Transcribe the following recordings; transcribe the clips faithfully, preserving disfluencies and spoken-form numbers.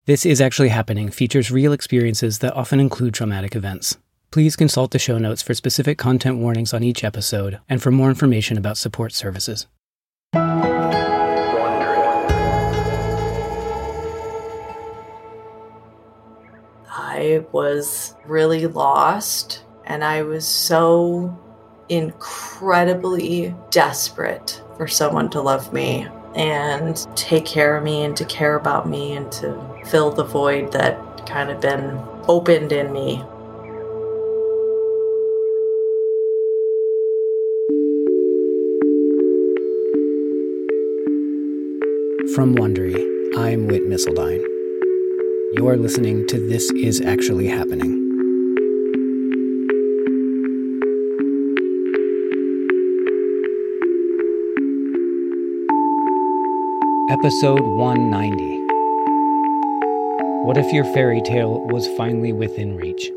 This Is Actually Happening features real experiences that often include traumatic events. Please consult the show notes for specific content warnings on each episode and for more information about support services. I was really lost, and I was so incredibly desperate for someone to love me and take care of me and to care about me and to fill the void that kind of been opened in me. From Wondery, I'm Whit Missildine. You're listening to This Is Actually Happening. Episode one ninety. What if your fairy tale was finally within reach?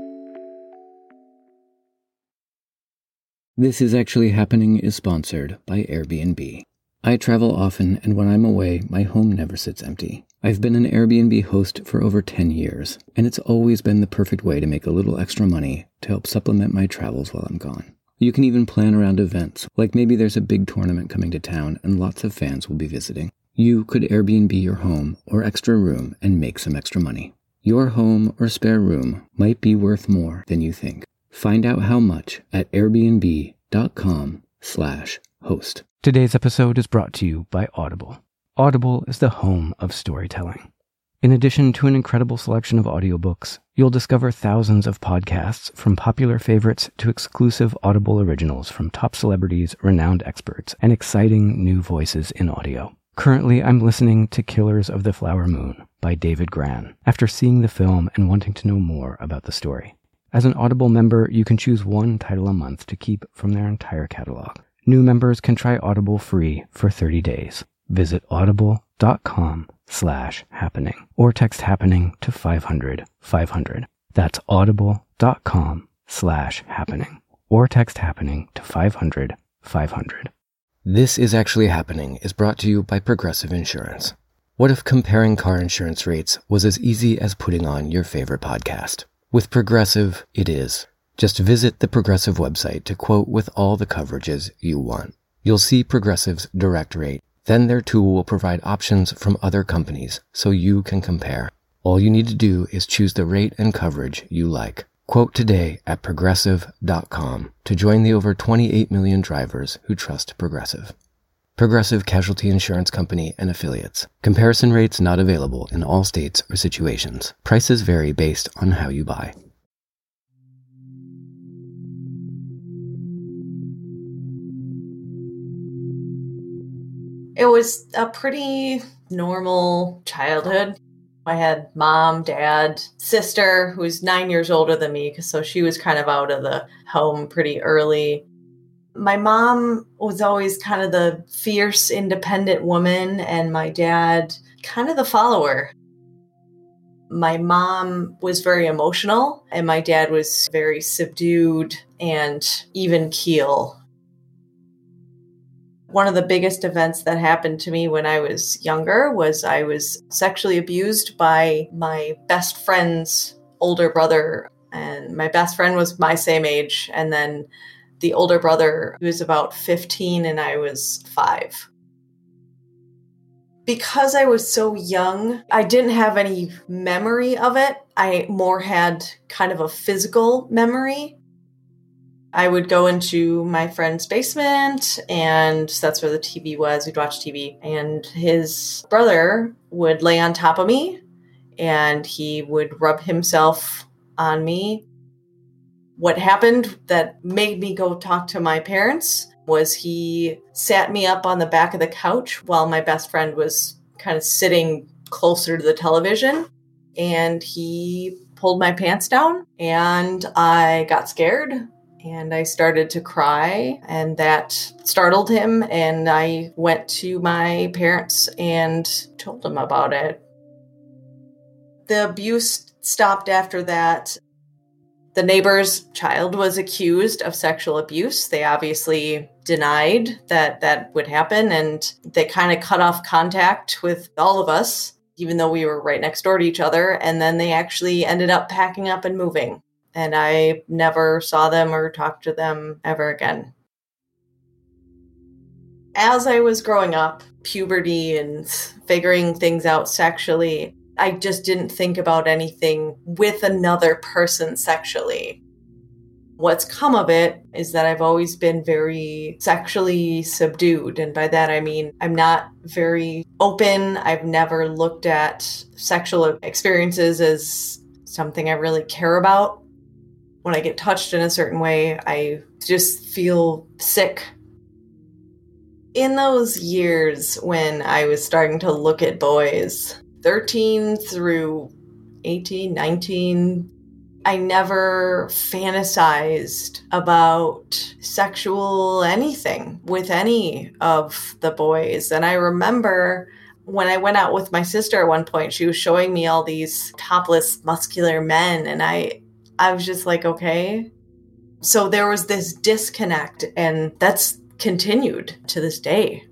This Is Actually Happening is sponsored by Airbnb. I travel often, and when I'm away, my home never sits empty. I've been an Airbnb host for over ten years, and it's always been the perfect way to make a little extra money to help supplement my travels while I'm gone. You can even plan around events, like maybe there's a big tournament coming to town and lots of fans will be visiting. You could Airbnb your home or extra room and make some extra money. Your home or spare room might be worth more than you think. Find out how much at airbnb.com slash host. Today's episode is brought to you by Audible. Audible is the home of storytelling. In addition to an incredible selection of audiobooks, you'll discover thousands of podcasts from popular favorites to exclusive Audible originals from top celebrities, renowned experts, and exciting new voices in audio. Currently, I'm listening to Killers of the Flower Moon by David Grann, after seeing the film and wanting to know more about the story. As an Audible member, you can choose one title a month to keep from their entire catalog. New members can try Audible free for thirty days. Visit audible.com slash happening or text happening to five hundred five hundred. That's audible.com slash happening or text happening to five hundred five hundred. This Is Actually Happening is brought to you by Progressive Insurance. What if comparing car insurance rates was as easy as putting on your favorite podcast? With Progressive, it is. Just visit the Progressive website to quote with all the coverages you want. You'll see Progressive's direct rate. Then their tool will provide options from other companies so you can compare. All you need to do is choose the rate and coverage you like. Quote today at progressive dot com to join the over twenty-eight million drivers who trust Progressive. Progressive Casualty Insurance Company and Affiliates. Comparison rates not available in all states or situations. Prices vary based on how you buy. It was a pretty normal childhood. I had mom, dad, sister, who's nine years older than me, so she was kind of out of the home pretty early. My mom was always kind of the fierce, independent woman, and my dad kind of the follower. My mom was very emotional, and my dad was very subdued and even keel. One of the biggest events that happened to me when I was younger was I was sexually abused by my best friend's older brother. And my best friend was my same age. And then the older brother was about fifteen and I was five. Because I was so young, I didn't have any memory of it. I more had kind of a physical memory. I would go into my friend's basement, and that's where the T V was. We'd watch T V, and his brother would lay on top of me, and he would rub himself on me. What happened that made me go talk to my parents was he sat me up on the back of the couch while my best friend was kind of sitting closer to the television, and he pulled my pants down, and I got scared. And I started to cry, and that startled him, and I went to my parents and told them about it. The abuse stopped after that. The neighbor's child was accused of sexual abuse. They obviously denied that that would happen, and they kind of cut off contact with all of us. even though we were right next door to each other. And then they actually ended up packing up and moving. And I never saw them or talked to them ever again. As I was growing up, puberty and figuring things out sexually, I just didn't think about anything with another person sexually. What's come of it is that I've always been very sexually subdued. And by that, I mean, I'm not very open. I've never looked at sexual experiences as something I really care about. When I get touched in a certain way, I just feel sick. In those years when I was starting to look at boys, thirteen through eighteen, nineteen, I never fantasized about sexual anything with any of the boys. And I remember when I went out with my sister at one point, she was showing me all these topless, muscular men. And I, I was just like, okay. So there was this disconnect, and that's continued to this day.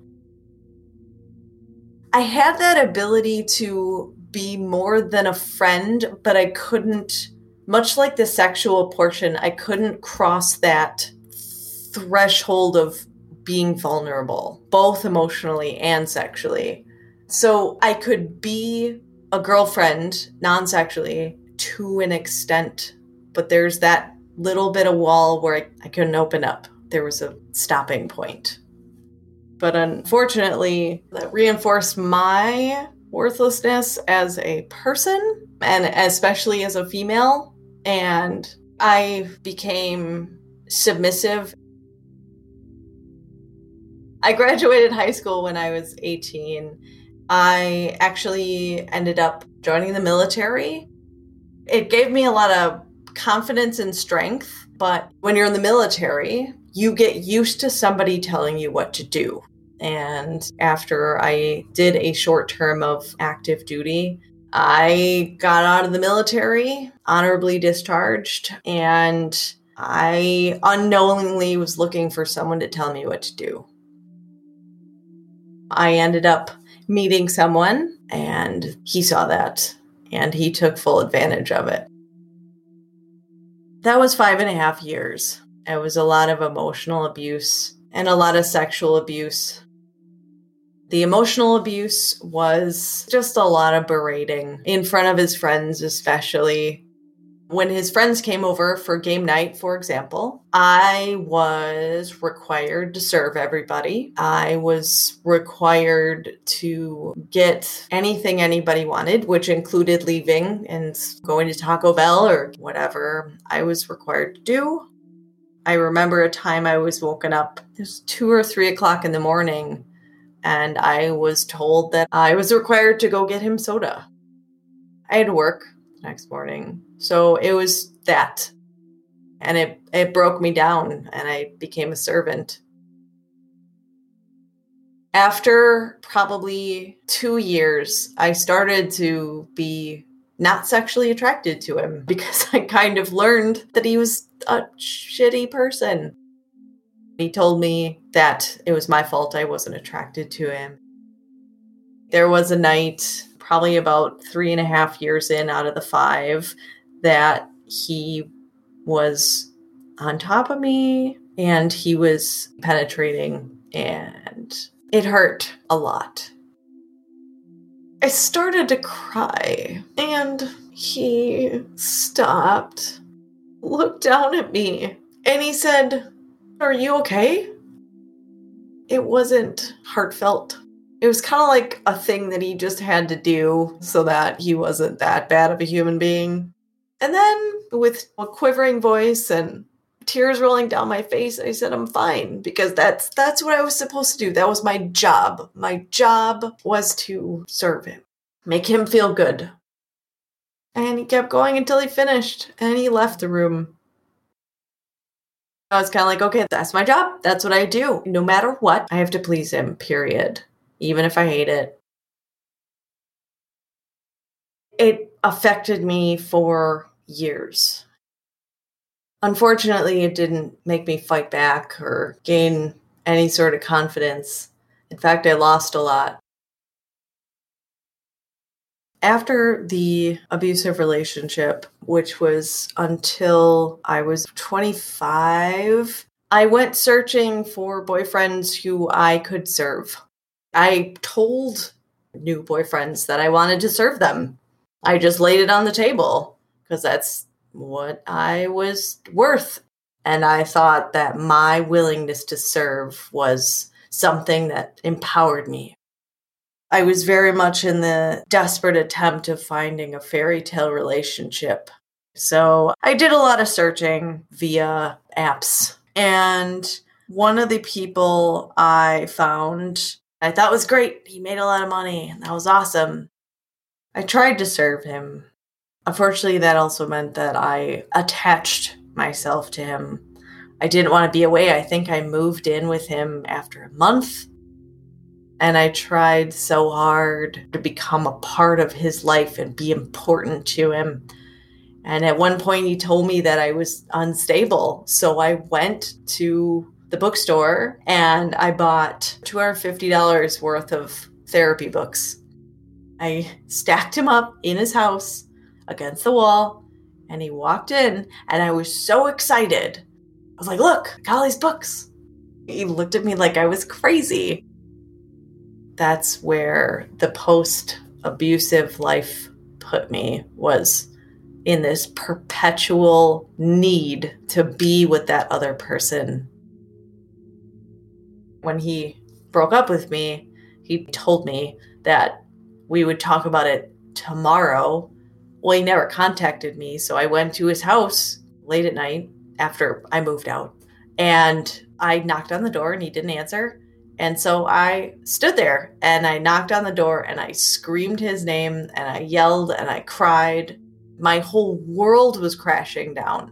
I had that ability to be more than a friend, but I couldn't, much like the sexual portion, I couldn't cross that threshold of being vulnerable, both emotionally and sexually. So I could be a girlfriend non-sexually to an extent, but there's that little bit of wall where I, I couldn't open up. There was a stopping point. But unfortunately, that reinforced my worthlessness as a person, and especially as a female. And I became submissive. I graduated high school when I was eighteen. I actually ended up joining the military. It gave me a lot of confidence and strength, but when you're in the military, you get used to somebody telling you what to do. And after I did a short term of active duty, I got out of the military, honorably discharged, and I unknowingly was looking for someone to tell me what to do. I ended up meeting someone, and he saw that, and he took full advantage of it. That was five and a half years. It was a lot of emotional abuse and a lot of sexual abuse. The emotional abuse was just a lot of berating in front of his friends, especially. When his friends came over for game night, for example, I was required to serve everybody. I was required to get anything anybody wanted, which included leaving and going to Taco Bell or whatever I was required to do. I remember a time I was woken up, it was two or three o'clock in the morning, and I was told that I was required to go get him soda. I had to work the next morning. So it was that. And it, it broke me down, and I became a servant. After probably two years, I started to be not sexually attracted to him because I kind of learned that he was a shitty person. He told me that it was my fault I wasn't attracted to him. There was a night, probably about three and a half years in out of the five, that he was on top of me and he was penetrating, and it hurt a lot. I started to cry, and he stopped, looked down at me, and he said, "Are you okay?" It wasn't heartfelt. It was kind of like a thing that he just had to do so that he wasn't that bad of a human being. And then with a quivering voice and tears rolling down my face, I said, "I'm fine," because that's that's what I was supposed to do. That was my job. My job was to serve him, make him feel good. And he kept going until he finished, and he left the room. I was kind of like, okay, that's my job. That's what I do. No matter what, I have to please him, period. Even if I hate it. It affected me for years. Unfortunately, it didn't make me fight back or gain any sort of confidence. In fact, I lost a lot. After the abusive relationship, which was until I was twenty-five, I went searching for boyfriends who I could serve. I told new boyfriends that I wanted to serve them. I just laid it on the table because that's what I was worth. And I thought that my willingness to serve was something that empowered me. I was very much in the desperate attempt of finding a fairy tale relationship. So I did a lot of searching via apps. And one of the people I found, I thought was great. He made a lot of money, and that was awesome. I tried to serve him. Unfortunately, that also meant that I attached myself to him. I didn't want to be away. I think I moved in with him after a month. And I tried so hard to become a part of his life and be important to him. And at one point he told me that I was unstable. So I went to the bookstore and I bought two hundred fifty dollars worth of therapy books. I stacked him up in his house against the wall, and he walked in, and I was so excited. I was like, look, I got all these books. He looked at me like I was crazy. That's where the post-abusive life put me, was in this perpetual need to be with that other person. When he broke up with me, he told me that we would talk about it tomorrow. Well, he never contacted me, so I went to his house late at night after I moved out, and I knocked on the door and he didn't answer. And so I stood there and I knocked on the door and I screamed his name and I yelled and I cried. My whole world was crashing down.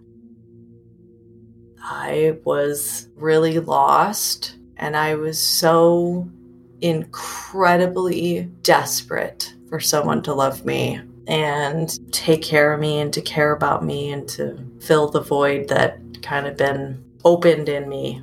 I was really lost, and I was so incredibly desperate for someone to love me and take care of me and to care about me and to fill the void that kind of been opened in me.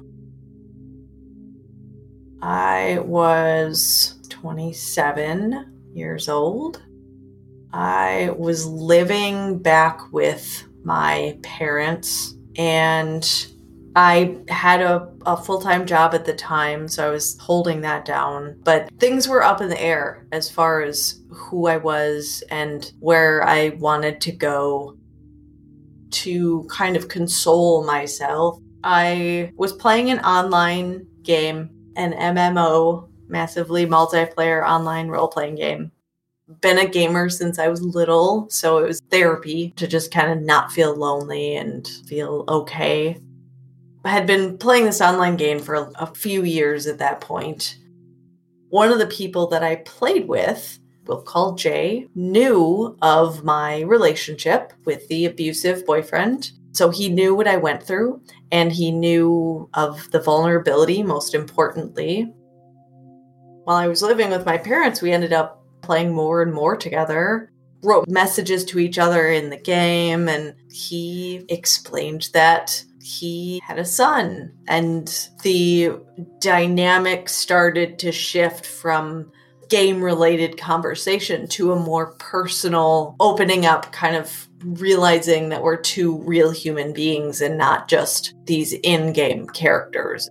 I was twenty-seven years old. I was living back with my parents, and I had a, a full-time job at the time, so I was holding that down. But things were up in the air as far as who I was and where I wanted to go. To kind of console myself, I was playing an online game, an M M O, massively multiplayer online role-playing game. Been a gamer since I was little, so it was therapy to just kind of not feel lonely and feel okay. I had been playing this online game for a, a few years at that point. One of the people that I played with, we'll call Jay, knew of my relationship with the abusive boyfriend. So he knew what I went through, and he knew of the vulnerability, most importantly. While I was living with my parents, we ended up playing more and more together, wrote messages to each other in the game, and he explained that he had a son, and the dynamic started to shift from game-related conversation to a more personal opening up, kind of realizing that we're two real human beings and not just these in-game characters.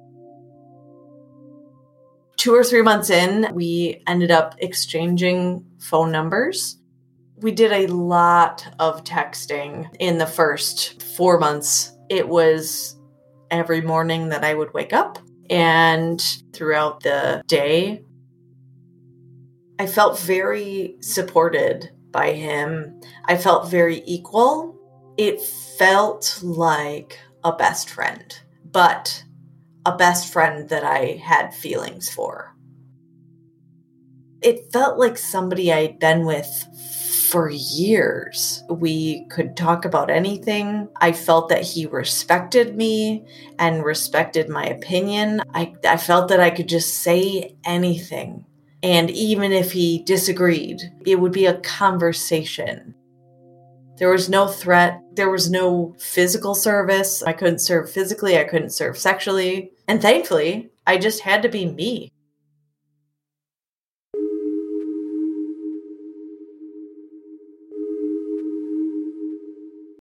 Two or three months in, we ended up exchanging phone numbers. We did a lot of texting in the first four months. It was every morning that I would wake up, and throughout the day, I felt very supported by him. I felt very equal. It felt like a best friend, but a best friend that I had feelings for. It felt like somebody I'd been with for years. We could talk about anything. I felt that he respected me and respected my opinion. I, I felt that I could just say anything. And even if he disagreed, it would be a conversation. There was no threat. There was no physical service. I couldn't serve physically. I couldn't serve sexually. And thankfully, I just had to be me.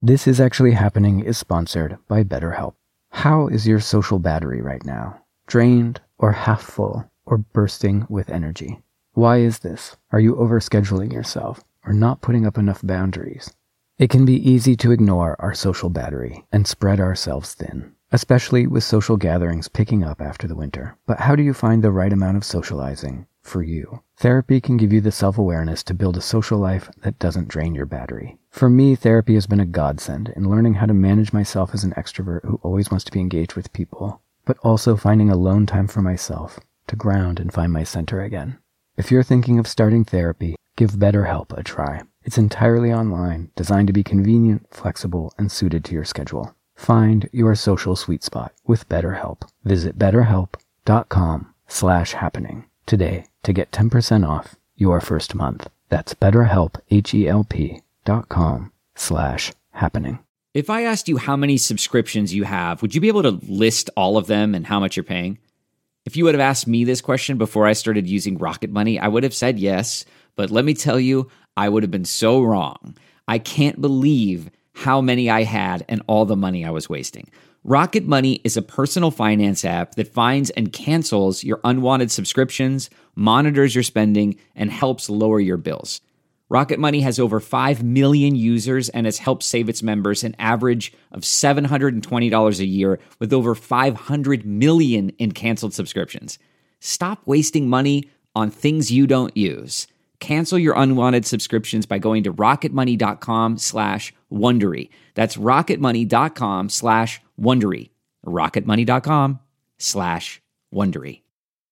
This Is Actually Happening is sponsored by BetterHelp. How is your social battery right now? Drained or half full or bursting with energy? Why is this? Are you overscheduling yourself or not putting up enough boundaries? It can be easy to ignore our social battery and spread ourselves thin, especially with social gatherings picking up after the winter. But how do you find the right amount of socializing for you? Therapy can give you the self-awareness to build a social life that doesn't drain your battery. For me, therapy has been a godsend in learning how to manage myself as an extrovert who always wants to be engaged with people, but also finding alone time for myself to ground and find my center again. If you're thinking of starting therapy, give BetterHelp a try. It's entirely online, designed to be convenient, flexible, and suited to your schedule. Find your social sweet spot with BetterHelp. Visit betterhelp.com slash happening today to get ten percent off your first month. That's betterhelp, H-E-L-P dot com slash happening. If I asked you how many subscriptions you have, would you be able to list all of them and how much you're paying? If you would have asked me this question before I started using Rocket Money, I would have said yes, but let me tell you, I would have been so wrong. I can't believe how many I had and all the money I was wasting. Rocket Money is a personal finance app that finds and cancels your unwanted subscriptions, monitors your spending, and helps lower your bills. Rocket Money has over five million users and has helped save its members an average of seven hundred twenty dollars a year with over five hundred million in canceled subscriptions. Stop wasting money on things you don't use. Cancel your unwanted subscriptions by going to rocketmoney.com slash Wondery. That's rocketmoney.com slash Wondery. rocketmoney.com slash Wondery.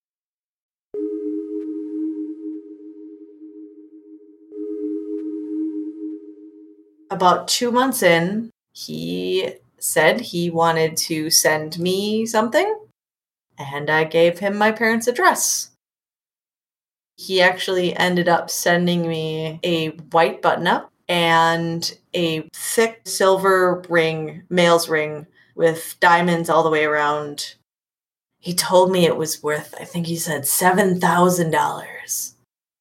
About two months in, he said he wanted to send me something, and I gave him my parents' address. He actually ended up sending me a white button-up and a thick silver ring, male's ring, with diamonds all the way around. He told me it was worth, I think he said, seven thousand dollars.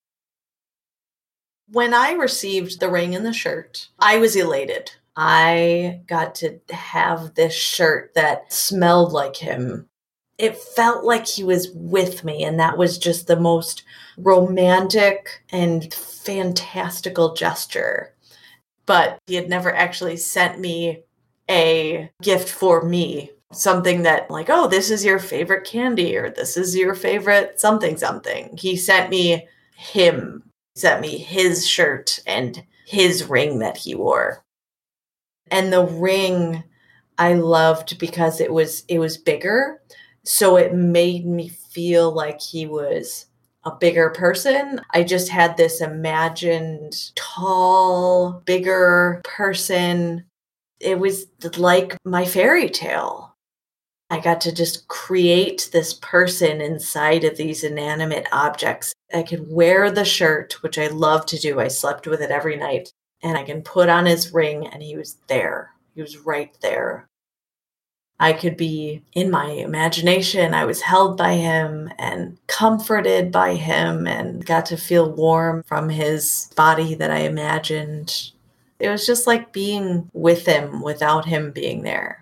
When I received the ring and the shirt, I was elated. I got to have this shirt that smelled like him. It felt like he was with me, and that was just the most romantic and fantastical gesture. But he had never actually sent me a gift for me, something that like, oh, this is your favorite candy, or this is your favorite something something. He sent me him. Sent me his shirt and his ring that he wore. And the ring I loved because it was it was bigger, so it made me feel like he was a bigger person. I just had this imagined tall, bigger person. It was like my fairy tale. I got to just create this person inside of these inanimate objects. I could wear the shirt, which I love to do. I slept with it every night. And I can put on his ring, and he was there. He was right there. I could be in my imagination. I was held by him and comforted by him and got to feel warm from his body that I imagined. It was just like being with him without him being there.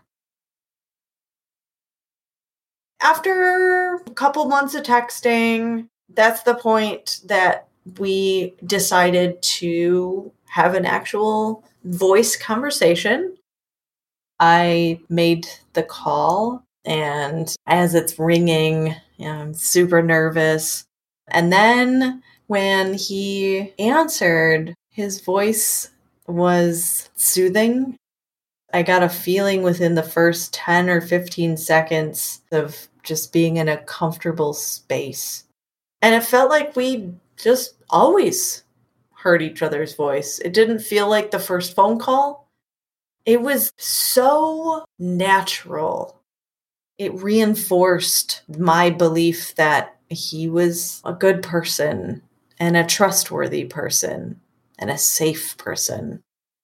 After a couple months of texting, that's the point that we decided to have an actual voice conversation. I made the call, and as it's ringing, you know, I'm super nervous. And then when he answered, his voice was soothing. I got a feeling within the first ten or fifteen seconds of just being in a comfortable space. And it felt like we just always heard each other's voice. It didn't feel like the first phone call. It was so natural. It reinforced my belief that he was a good person and a trustworthy person and a safe person.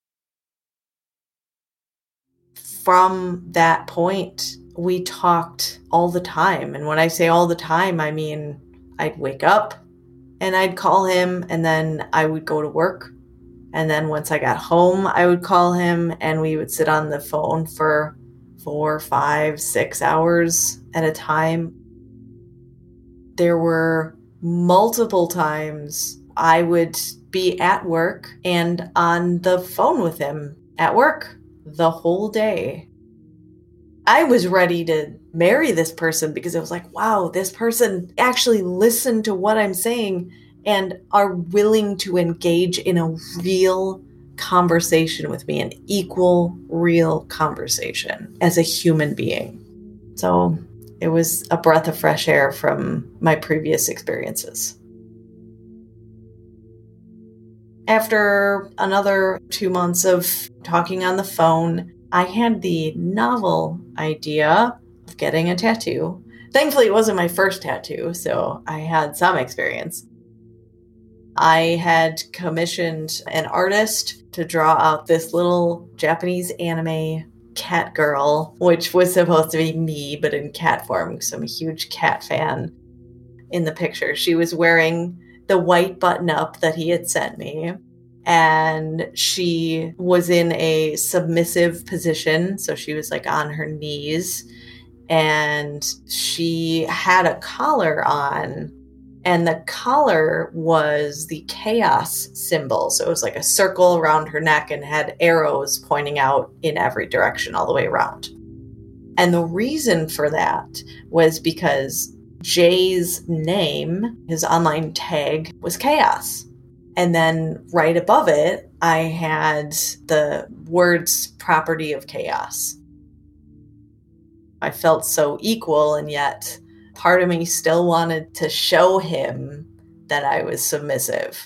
From that point, we talked all the time. And when I say all the time, I mean, I'd wake up and I'd call him, and then I would go to work And then once I got home, I would call him and we would sit on the phone for four, five, six hours at a time. There were multiple times I would be at work and on the phone with him at work the whole day. I was ready to marry this person because it was like, wow, this person actually listened to what I'm saying and are willing to engage in a real conversation with me, an equal, real conversation as a human being. So it was a breath of fresh air from my previous experiences. After another two months of talking on the phone, I had the novel idea of getting a tattoo. Thankfully, it wasn't my first tattoo, so I had some experience. I had commissioned an artist to draw out this little Japanese anime cat girl, which was supposed to be me, but in cat form, because I'm a huge cat fan. In the picture, she was wearing the white button-up that he had sent me. And she was in a submissive position. So she was like on her knees and she had a collar on, and the collar was the chaos symbol. So it was like a circle around her neck and had arrows pointing out in every direction all the way around. And the reason for that was because Jay's name, his online tag, was Chaos. And then right above it, I had the words property of chaos. I felt so equal, and yet part of me still wanted to show him that I was submissive.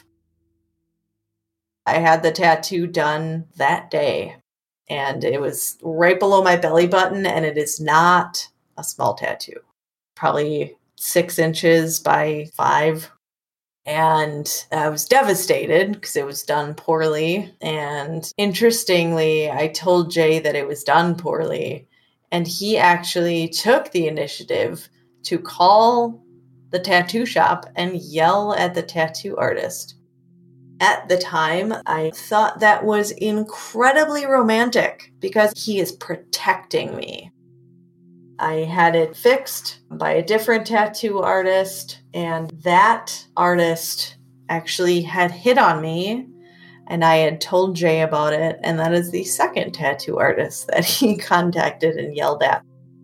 I had the tattoo done that day, and it was right below my belly button, and it is not a small tattoo. Probably six inches by five. And I was devastated because it was done poorly. And interestingly, I told Jay that it was done poorly. And he actually took the initiative to call the tattoo shop and yell at the tattoo artist. At the time, I thought that was incredibly romantic because he is protecting me. I had it fixed by a different tattoo artist, and that artist actually had hit on me, and I had told Jay about it, and that is the second tattoo artist that he contacted and yelled at.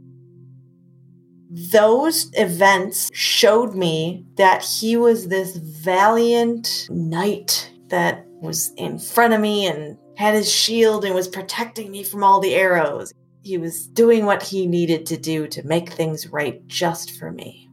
Those events showed me that he was this valiant knight that was in front of me and had his shield and was protecting me from all the arrows. He was doing what he needed to do to make things right just for me.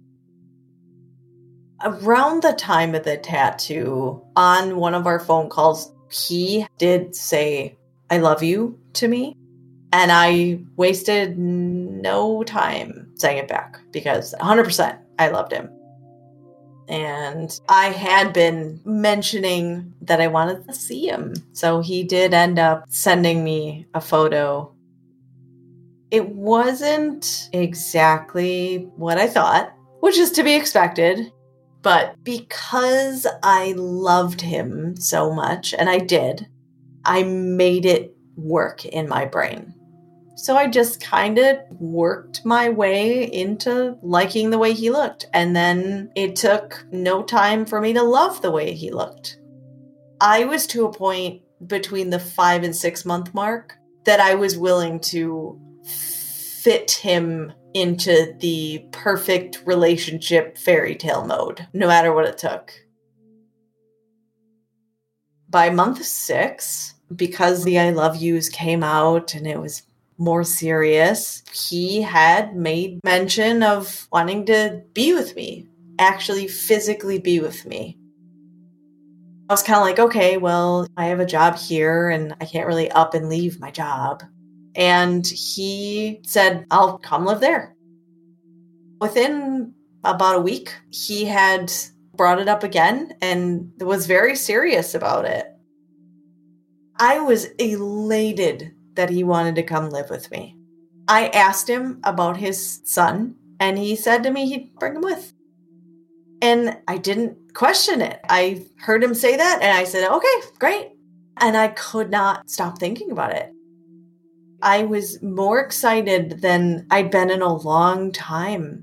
Around the time of the tattoo, on one of our phone calls, he did say, "I love you" to me. And I wasted no time saying it back because one hundred percent I loved him. And I had been mentioning that I wanted to see him. So he did end up sending me a photo. It wasn't exactly what I thought, which is to be expected. But because I loved him so much, and I did, I made it work in my brain. So I just kind of worked my way into liking the way he looked. And then it took no time for me to love the way he looked. I was to a point between the five and six month mark that I was willing to fit him into the perfect relationship fairy tale mode, no matter what it took. By month six, because the I love yous came out and it was more serious, he had made mention of wanting to be with me, actually physically be with me. I was kind of like, okay, well, I have a job here and I can't really up and leave my job. And he said, I'll come live there. Within about a week, he had brought it up again and was very serious about it. I was elated that he wanted to come live with me. I asked him about his son, and he said to me he'd bring him with. And I didn't question it. I heard him say that, and I said, okay, great. And I could not stop thinking about it. I was more excited than I'd been in a long time.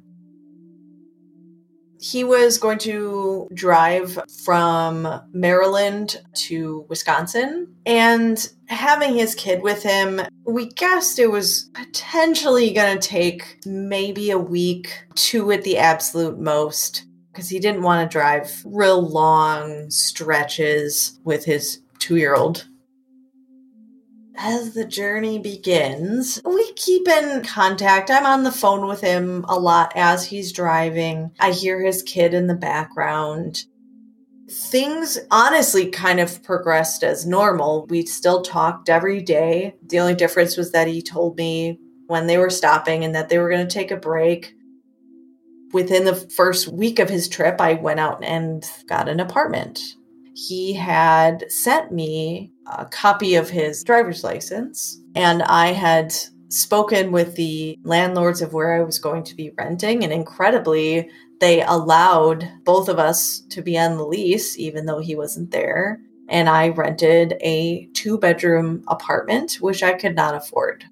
He was going to drive from Maryland to Wisconsin, and having his kid with him, we guessed it was potentially going to take maybe a week, two at the absolute most, because he didn't want to drive real long stretches with his two-year-old. As the journey begins, we keep in contact. I'm on the phone with him a lot as he's driving. I hear his kid in the background. Things honestly kind of progressed as normal. We still talked every day. The only difference was that he told me when they were stopping and that they were going to take a break. Within the first week of his trip, I went out and got an apartment. He had sent me a copy of his driver's license, and I had spoken with the landlords of where I was going to be renting, and incredibly, they allowed both of us to be on the lease, even though he wasn't there, and I rented a two-bedroom apartment, which I could not afford.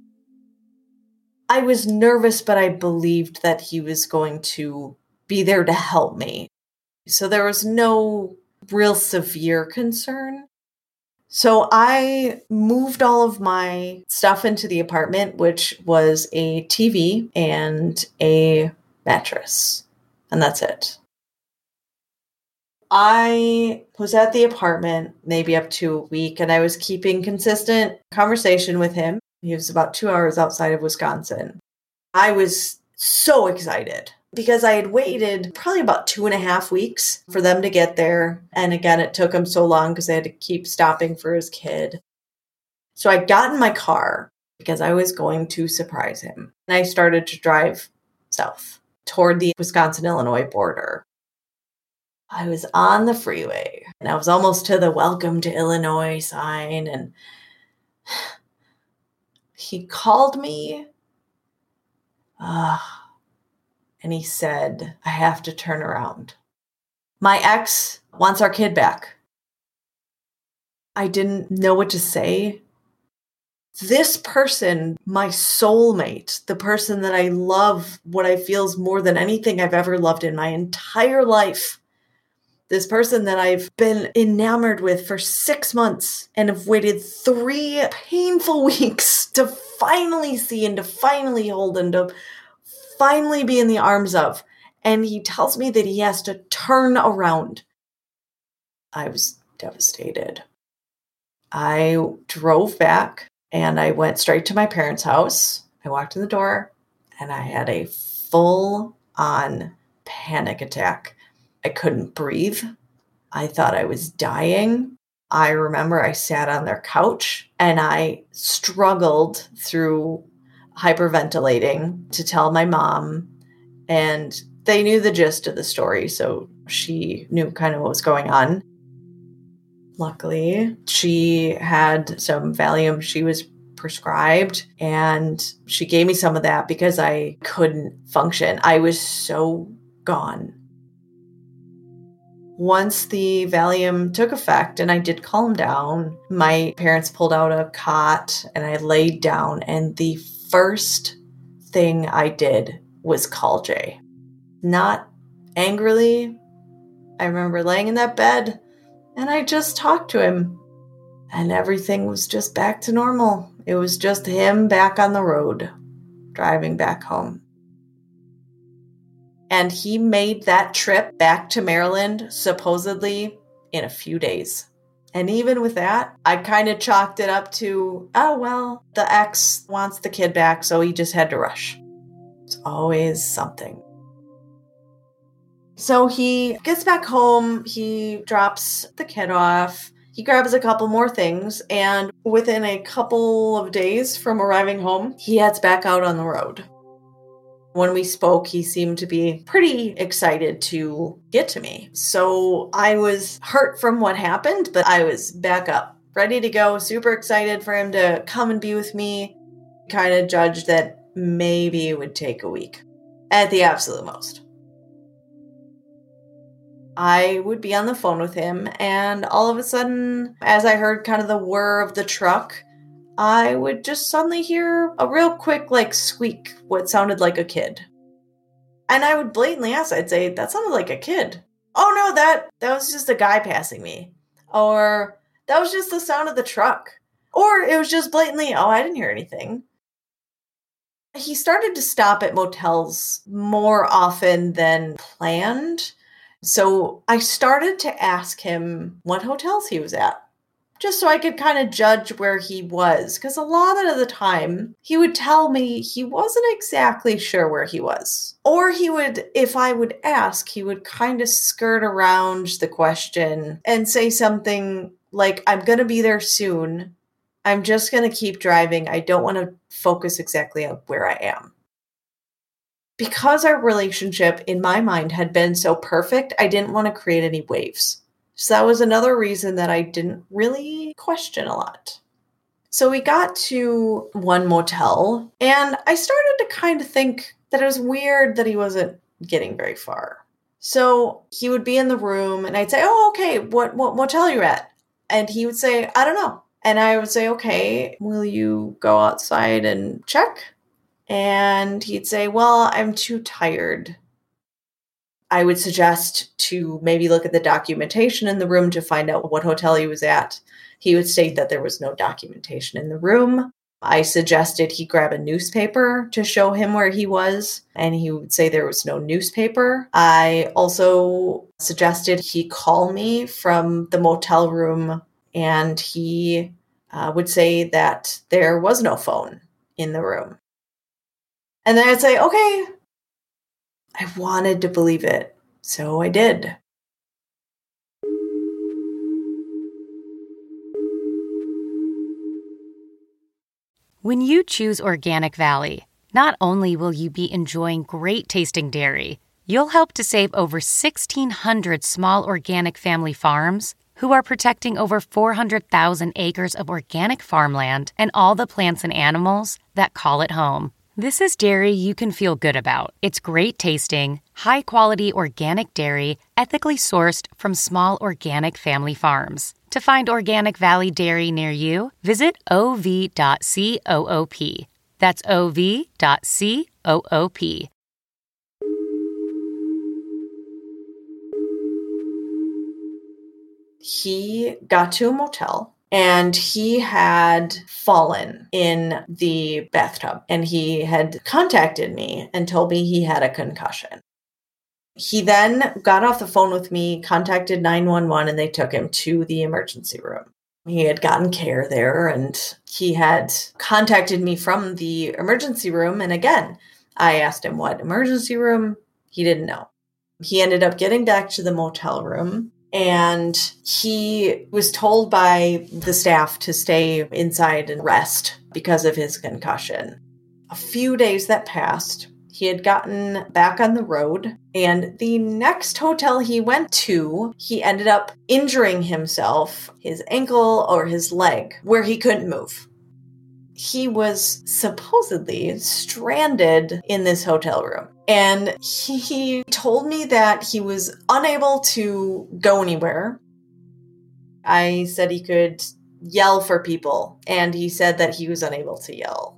I was nervous, but I believed that he was going to be there to help me. So there was no real severe concern. So I moved all of my stuff into the apartment, which was a T V and a mattress. And that's it. I was at the apartment maybe up to a week, and I was keeping consistent conversation with him. He was about two hours outside of Wisconsin. I was so excited because I had waited probably about two and a half weeks for them to get there. And again, it took him so long because they had to keep stopping for his kid. So I got in my car because I was going to surprise him. And I started to drive south toward the Wisconsin-Illinois border. I was on the freeway and I was almost to the Welcome to Illinois sign. And he called me. Uh, And he said, I have to turn around. My ex wants our kid back. I didn't know what to say. This person, my soulmate, the person that I love, what I feel is more than anything I've ever loved in my entire life. This person that I've been enamored with for six months and have waited three painful weeks to finally see and to finally hold and to finally be in the arms of. And he tells me that he has to turn around. I was devastated. I drove back and I went straight to my parents' house. I walked in the door and I had a full-on panic attack. I couldn't breathe. I thought I was dying. I remember I sat on their couch and I struggled through hyperventilating to tell my mom, and they knew the gist of the story, so she knew kind of what was going on. Luckily, she had some Valium she was prescribed, and she gave me some of that because I couldn't function. I was so gone. Once the Valium took effect and I did calm down, my parents pulled out a cot and I laid down, and the first thing I did was call Jay. Not angrily. I remember laying in that bed and I just talked to him. And everything was just back to normal. It was just him back on the road, driving back home. And he made that trip back to Maryland, supposedly, in a few days. And even with that, I kind of chalked it up to, oh, well, the ex wants the kid back, so he just had to rush. It's always something. So he gets back home, he drops the kid off, he grabs a couple more things, and within a couple of days from arriving home, he heads back out on the road. When we spoke, he seemed to be pretty excited to get to me. So I was hurt from what happened, but I was back up, ready to go, super excited for him to come and be with me. Kind of judged that maybe it would take a week at the absolute most. I would be on the phone with him, and all of a sudden, as I heard kind of the whir of the truck, I would just suddenly hear a real quick, like, squeak, what sounded like a kid. And I would blatantly ask, I'd say, that sounded like a kid. Oh no, that, that was just a guy passing me. Or, that was just the sound of the truck. Or it was just blatantly, oh, I didn't hear anything. He started to stop at motels more often than planned. So I started to ask him what hotels he was at, just so I could kind of judge where he was. Because a lot of the time, he would tell me he wasn't exactly sure where he was. Or he would, if I would ask, he would kind of skirt around the question and say something like, I'm going to be there soon. I'm just going to keep driving. I don't want to focus exactly on where I am. Because our relationship, in my mind, had been so perfect, I didn't want to create any waves. So that was another reason that I didn't really question a lot. So we got to one motel, and I started to kind of think that it was weird that he wasn't getting very far. So he would be in the room, and I'd say, oh, okay, what, what motel are you at? And he would say, I don't know. And I would say, okay, will you go outside and check? And he'd say, well, I'm too tired. I would suggest to maybe look at the documentation in the room to find out what hotel he was at. He would state that there was no documentation in the room. I suggested he grab a newspaper to show him where he was, and he would say there was no newspaper. I also suggested he call me from the motel room, and he uh, would say that there was no phone in the room. And then I'd say, okay, I wanted to believe it, so I did. When you choose Organic Valley, not only will you be enjoying great tasting dairy, you'll help to save over sixteen hundred small organic family farms who are protecting over four hundred thousand acres of organic farmland and all the plants and animals that call it home. This is dairy you can feel good about. It's great tasting, high-quality organic dairy, ethically sourced from small organic family farms. To find Organic Valley Dairy near you, visit o v dot coop. That's o v dot coop. He got to a motel, and he had fallen in the bathtub, and he had contacted me and told me he had a concussion. He then got off the phone with me, contacted nine one one, and they took him to the emergency room. He had gotten care there, and he had contacted me from the emergency room. And again, I asked him what emergency room. He didn't know. He ended up getting back to the motel room, and he was told by the staff to stay inside and rest because of his concussion. A few days that passed, he had gotten back on the road, and the next hotel he went to, he ended up injuring himself, his ankle or his leg, where he couldn't move. He was supposedly stranded in this hotel room. And he told me that he was unable to go anywhere. I said he could yell for people, and he said that he was unable to yell.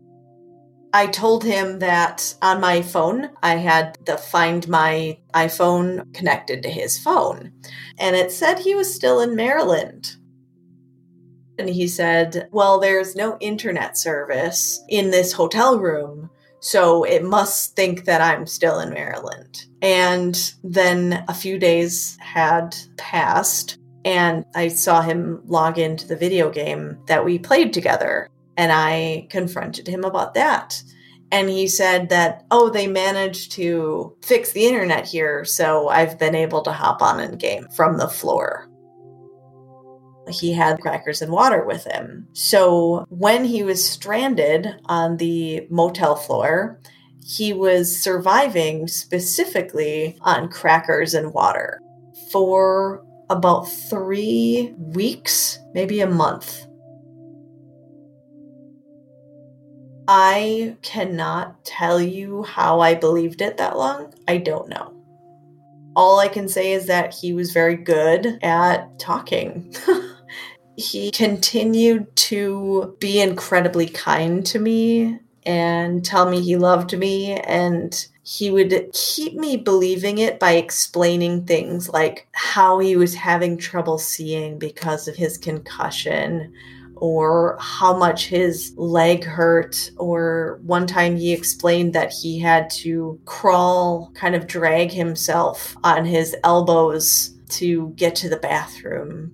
I told him that on my phone, I had the Find My iPhone connected to his phone, and it said he was still in Maryland. And he said, well, there's no internet service in this hotel room, so it must think that I'm still in Maryland. And then a few days had passed, and I saw him log into the video game that we played together. And I confronted him about that. And he said that, oh, they managed to fix the internet here, so I've been able to hop on and game from the floor. He had crackers and water with him. So when he was stranded on the motel floor, he was surviving specifically on crackers and water for about three weeks, maybe a month. I cannot tell you how I believed it that long. I don't know. All I can say is that he was very good at talking. He continued to be incredibly kind to me and tell me he loved me, and he would keep me believing it by explaining things like how he was having trouble seeing because of his concussion, or how much his leg hurt, or one time he explained that he had to crawl, kind of drag himself on his elbows to get to the bathroom.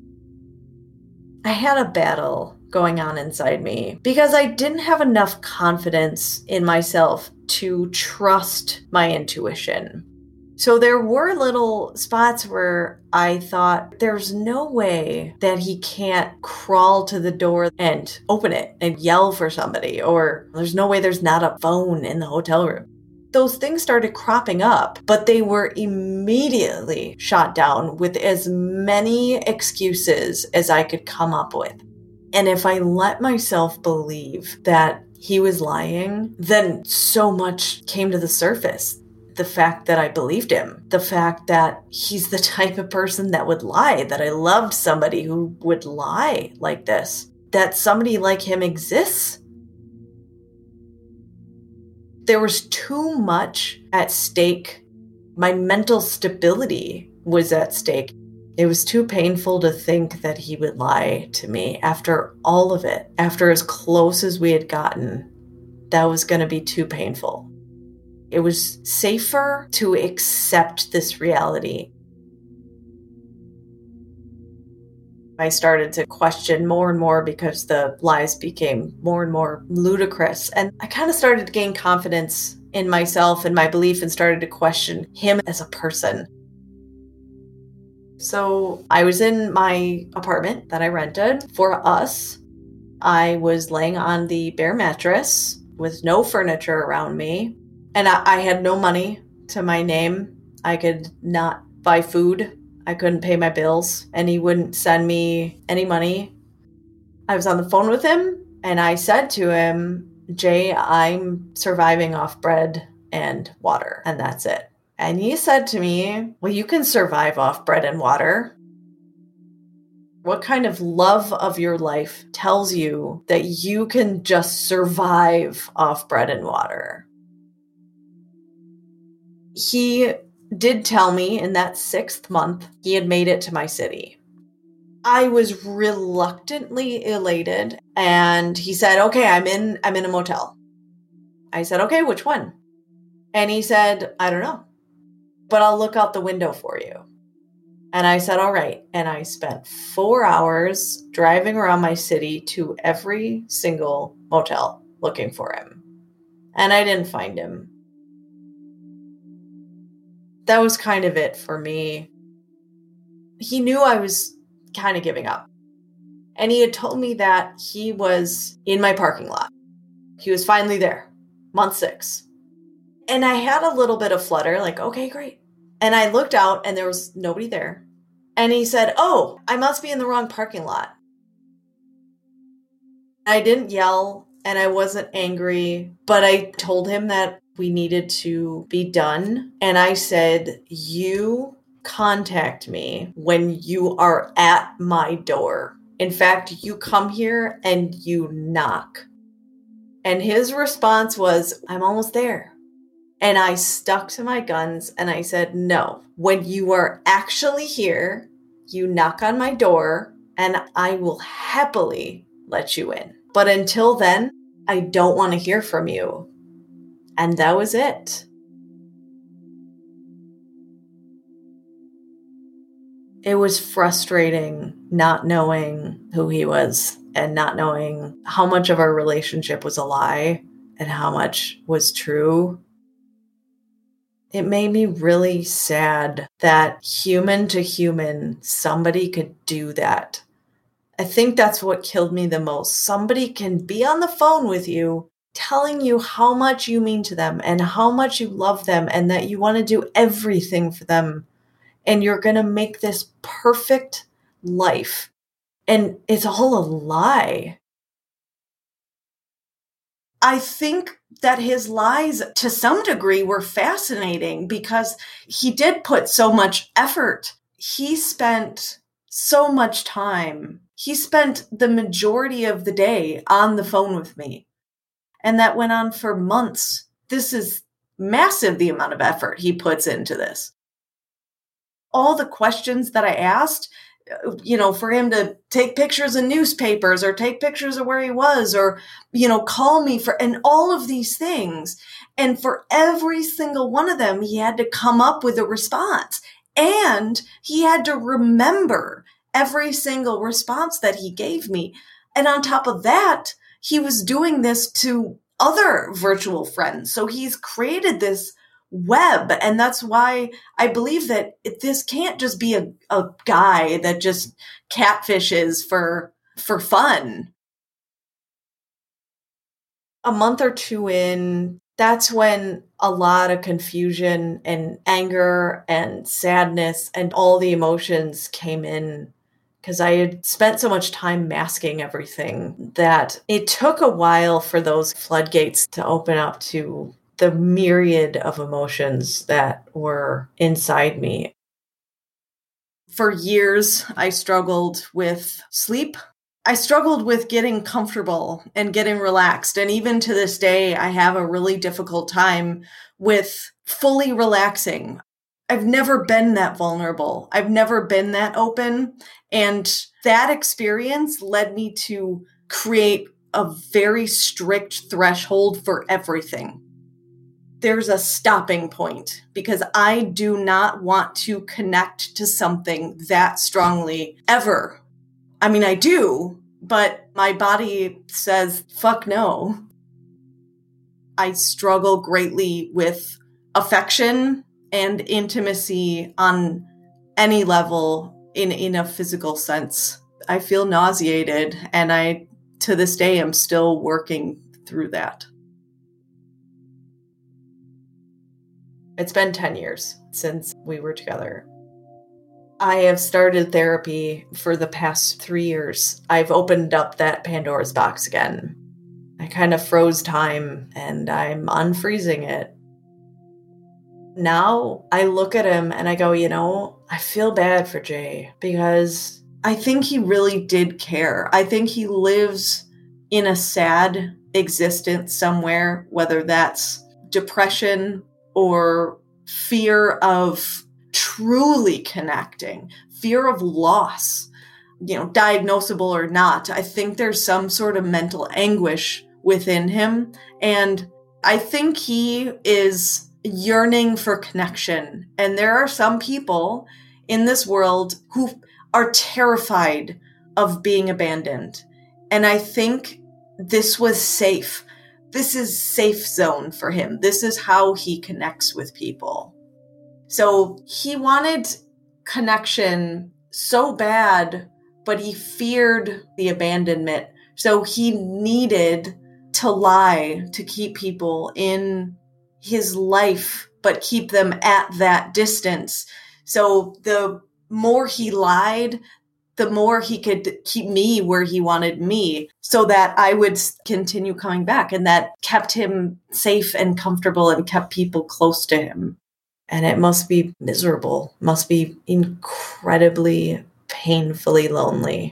I had a battle going on inside me because I didn't have enough confidence in myself to trust my intuition. So there were little spots where I thought, there's no way that he can't crawl to the door and open it and yell for somebody, or there's no way there's not a phone in the hotel room. Those things started cropping up, but they were immediately shot down with as many excuses as I could come up with. And if I let myself believe that he was lying, then so much came to the surface. The fact that I believed him, the fact that he's the type of person that would lie, that I loved somebody who would lie like this, that somebody like him exists. There was too much at stake. My mental stability was at stake. It was too painful to think that he would lie to me after all of it, after as close as we had gotten. That was going to be too painful. It was safer to accept this reality. I started to question more and more because the lies became more and more ludicrous. And I kind of started to gain confidence in myself and my belief, and started to question him as a person. So I was in my apartment that I rented for us. I was laying on the bare mattress with no furniture around me. And I, I had no money to my name. I could not buy food. I couldn't pay my bills, and he wouldn't send me any money. I was on the phone with him, and I said to him, Jay, I'm surviving off bread and water, and that's it. And he said to me, well, you can survive off bread and water. What kind of love of your life tells you that you can just survive off bread and water? He did tell me in that sixth month he had made it to my city. I was reluctantly elated, and he said, okay, I'm in I'm in a motel. I said, okay, which one? And he said, I don't know, but I'll look out the window for you. And I said, all right. And I spent four hours driving around my city to every single motel looking for him. And I didn't find him. That was kind of it for me. He knew I was kind of giving up. And he had told me that he was in my parking lot. He was finally there, month six. And I had a little bit of flutter, like, okay, great. And I looked out and there was nobody there. And he said, oh, I must be in the wrong parking lot. I didn't yell and I wasn't angry, but I told him that we needed to be done. And I said, you contact me when you are at my door. In fact, you come here and you knock. And his response was, I'm almost there. And I stuck to my guns and I said, no, when you are actually here, you knock on my door and I will happily let you in. But until then, I don't want to hear from you. And that was it. It was frustrating not knowing who he was and not knowing how much of our relationship was a lie and how much was true. It made me really sad that human to human, somebody could do that. I think that's what killed me the most. Somebody can be on the phone with you, telling you how much you mean to them and how much you love them and that you want to do everything for them. And you're going to make this perfect life. And it's all a lie. I think that his lies to some degree were fascinating because he did put so much effort. He spent so much time. He spent the majority of the day on the phone with me. And that went on for months. This is massive, the amount of effort he puts into this. All the questions that I asked, you know, for him to take pictures of newspapers or take pictures of where he was or, you know, call me for, and all of these things. And for every single one of them, he had to come up with a response. And he had to remember every single response that he gave me. And on top of that, he was doing this to other virtual friends. So he's created this web. And that's why I believe that this can't just be a, a guy that just catfishes for, for fun. A month or two in, that's when a lot of confusion and anger and sadness and all the emotions came in. Because I had spent so much time masking everything that it took a while for those floodgates to open up to the myriad of emotions that were inside me. For years, I struggled with sleep. I struggled with getting comfortable and getting relaxed. And even to this day, I have a really difficult time with fully relaxing. I've never been that vulnerable. I've never been that open. And that experience led me to create a very strict threshold for everything. There's a stopping point because I do not want to connect to something that strongly ever. I mean, I do, but my body says, fuck no. I struggle greatly with affection and intimacy on any level in, in a physical sense. I feel nauseated, and I, to this day, am still working through that. It's been ten years since we were together. I have started therapy for the past three years. I've opened up that Pandora's box again. I kind of froze time, and I'm unfreezing it. Now I look at him and I go, you know, I feel bad for Jay because I think he really did care. I think he lives in a sad existence somewhere, whether that's depression or fear of truly connecting, fear of loss, you know, diagnosable or not. I think there's some sort of mental anguish within him. And I think he is yearning for connection. And there are some people in this world who are terrified of being abandoned. And I think this was safe. This is safe zone for him. This is how he connects with people. So he wanted connection so bad, but he feared the abandonment. So he needed to lie to keep people in his life, but keep them at that distance. So the more he lied, the more he could keep me where he wanted me so that I would continue coming back. And that kept him safe and comfortable and kept people close to him. And it must be miserable, must be incredibly, painfully lonely.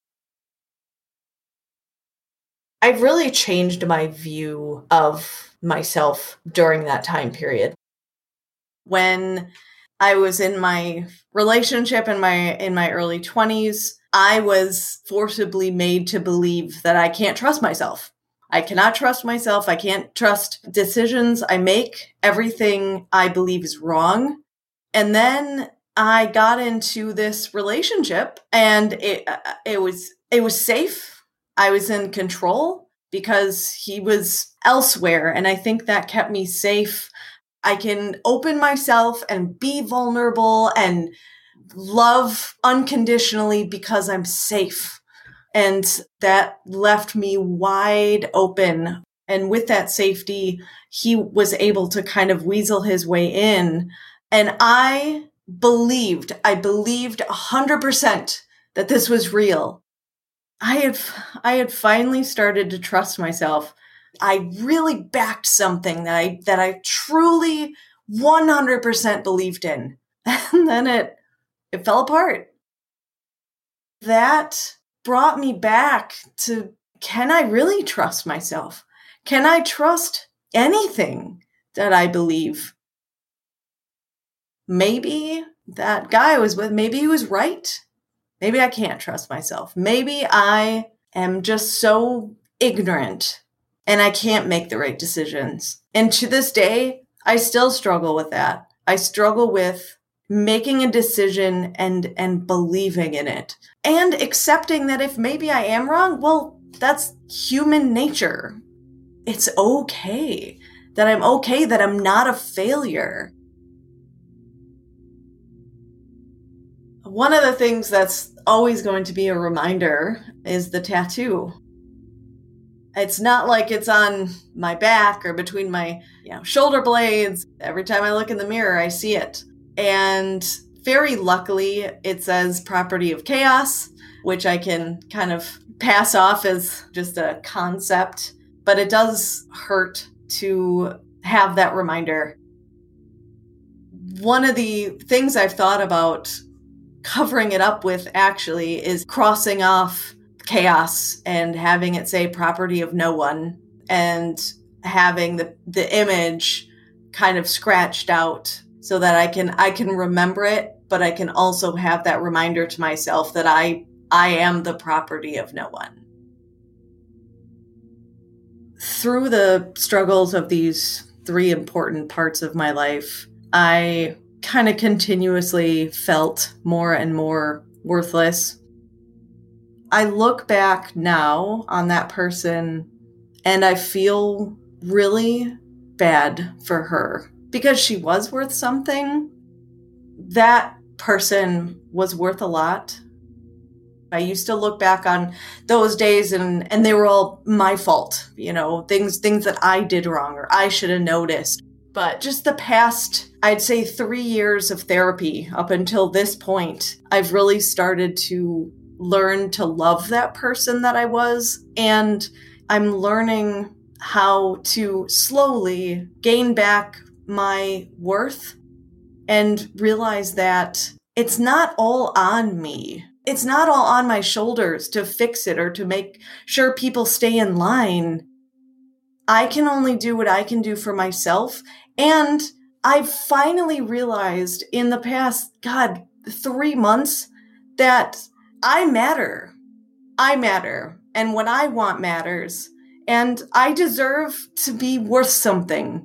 I've really changed my view of myself during that time period. When I was in my relationship in my in my early twenties, I was forcibly made to believe that I can't trust myself. I cannot trust myself. I can't trust decisions I make. Everything I believe is wrong. And then I got into this relationship, and it it was it was safe. I was in control because he was elsewhere, and I think that kept me safe. I can open myself and be vulnerable and love unconditionally because I'm safe. And that left me wide open. And with that safety, he was able to kind of weasel his way in. And I believed, I believed one hundred percent that this was real. I had, I had finally started to trust myself I really backed something that I that I truly one hundred percent believed in. And then it it fell apart. That brought me back to, can I really trust myself? Can I trust anything that I believe? Maybe that guy I was with, maybe he was right. Maybe I can't trust myself. Maybe I am just so ignorant and I can't make the right decisions. And to this day, I still struggle with that. I struggle with making a decision and and believing in it and accepting that if maybe I am wrong, well, that's human nature. It's okay that I'm okay, that I'm not a failure. One of the things that's always going to be a reminder is the tattoo. It's not like it's on my back or between my, you know, shoulder blades. Every time I look in the mirror, I see it. And very luckily, it says property of chaos, which I can kind of pass off as just a concept. But it does hurt to have that reminder. One of the things I've thought about covering it up with actually is crossing off chaos and having it say property of no one and having the, the image kind of scratched out so that I can I can remember it, but I can also have that reminder to myself that I I am the property of no one. Through the struggles of these three important parts of my life, I kind of continuously felt more and more worthless. I look back now on that person and I feel really bad for her because she was worth something. That person was worth a lot. I used to look back on those days and, and they were all my fault, you know, things, things that I did wrong or I should have noticed. But just the past, I'd say three years of therapy up until this point, I've really started to learn to love that person that I was. And I'm learning how to slowly gain back my worth and realize that it's not all on me. It's not all on my shoulders to fix it or to make sure people stay in line. I can only do what I can do for myself. And I've finally realized in the past, God, three months that I matter. I matter. And what I want matters. And I deserve to be worth something.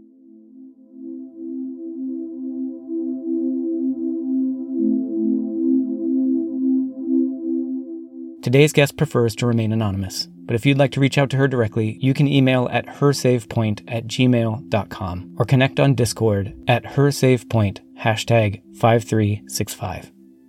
Today's guest prefers to remain anonymous, but if you'd like to reach out to her directly, you can email at hersavepoint at gmail dot com or connect on Discord at hersavepoint, hashtag five three six five.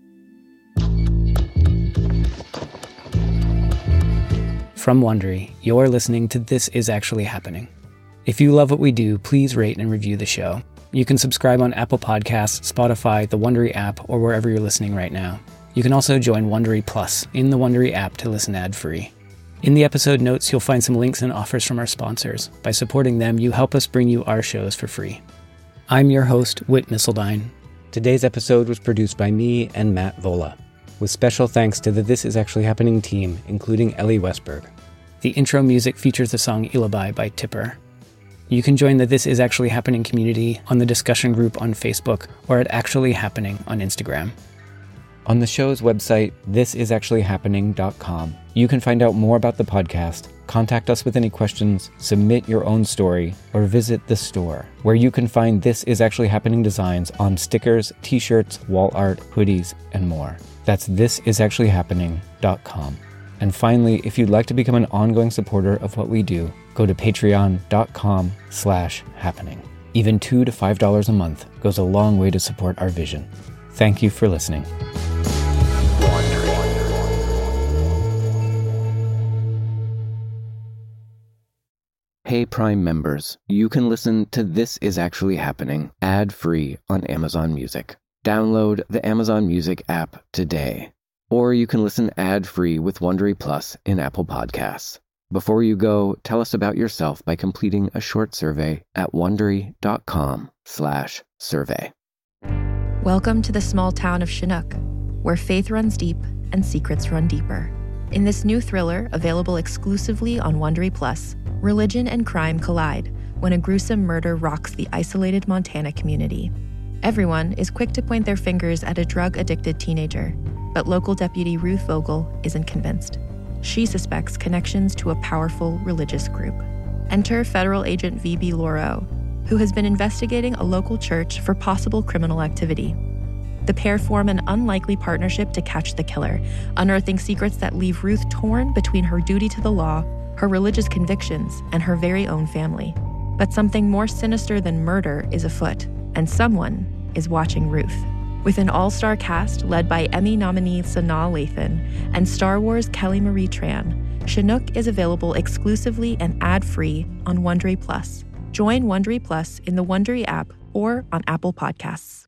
From Wondery, you're listening to This Is Actually Happening. If you love what we do, please rate and review the show. You can subscribe on Apple Podcasts, Spotify, the Wondery app, or wherever you're listening right now. You can also join Wondery Plus in the Wondery app to listen ad-free. In the episode notes, you'll find some links and offers from our sponsors. By supporting them, you help us bring you our shows for free. I'm your host, Whit Missildine. Today's episode was produced by me and Matt Vola, with special thanks to the This Is Actually Happening team, including Ellie Westberg. The intro music features the song Ilabai by Tipper. You can join the This Is Actually Happening community on the discussion group on Facebook or at Actually Happening on Instagram. On the show's website, this is actually happening dot com, you can find out more about the podcast, contact us with any questions, submit your own story, or visit the store, where you can find This Is Actually Happening designs on stickers, t-shirts, wall art, hoodies, and more. That's this is actually happening dot com. And finally, if you'd like to become an ongoing supporter of what we do, go to patreon dot com slash happening. Even two to five dollars a month goes a long way to support our vision. Thank you for listening. Hey Prime members, you can listen to This Is Actually Happening ad-free on Amazon Music. Download the Amazon Music app today. Or you can listen ad-free with Wondery Plus in Apple Podcasts. Before you go, tell us about yourself by completing a short survey at wondery.com slash survey. Welcome to the small town of Chinook, where faith runs deep and secrets run deeper. In this new thriller, available exclusively on Wondery Plus, religion and crime collide when a gruesome murder rocks the isolated Montana community. Everyone is quick to point their fingers at a drug-addicted teenager, but local deputy Ruth Vogel isn't convinced. She suspects connections to a powerful religious group. Enter federal agent V B Lauro, who has been investigating a local church for possible criminal activity. The pair form an unlikely partnership to catch the killer, unearthing secrets that leave Ruth torn between her duty to the law, her religious convictions, and her very own family. But something more sinister than murder is afoot, and someone is watching Ruth. With an all-star cast led by Emmy nominee Sanaa Lathan and Star Wars Kelly Marie Tran, Chinook is available exclusively and ad-free on Wondery Plus. Join Wondery Plus in the Wondery app or on Apple Podcasts.